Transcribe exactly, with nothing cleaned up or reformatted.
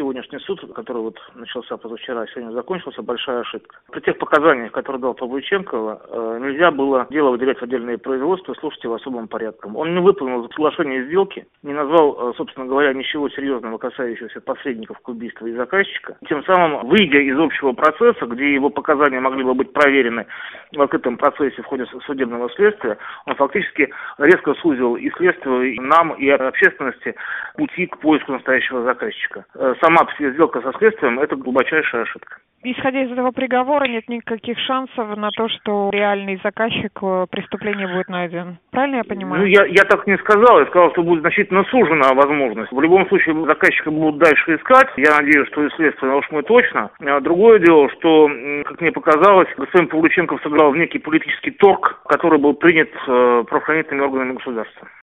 сегодняшний суд, который вот начался позавчера, сегодня закончился, большая ошибка. При тех показаниях, которые дал Павлюченко, нельзя было дело выделять в отдельное производство, слушать его особым порядком. Он не выполнил соглашение сделки, не назвал, собственно говоря, ничего серьезного, касающегося посредников к убийству и заказчика. Тем самым, выйдя из общего процесса, где его показания могли бы быть проверены в открытом процессе в ходе судебного следствия, он фактически резко сузил и следствию, и нам, и общественности пути к поиску настоящего заказчика. Сама сделка со следствием – это глубочайшая ошибка. Исходя из этого приговора, нет никаких шансов на то, что реальный заказчик преступления будет найден. Правильно я понимаю? Ну, я, я так не сказал. Я сказал, что будет значительно сужена возможность. В любом случае, заказчика будут дальше искать. Я надеюсь, что и следствие, уж мы точно. А другое дело, что, как мне показалось, господин Павлюченков сыграл в некий политический торг, который был принят правоохранительными органами государства.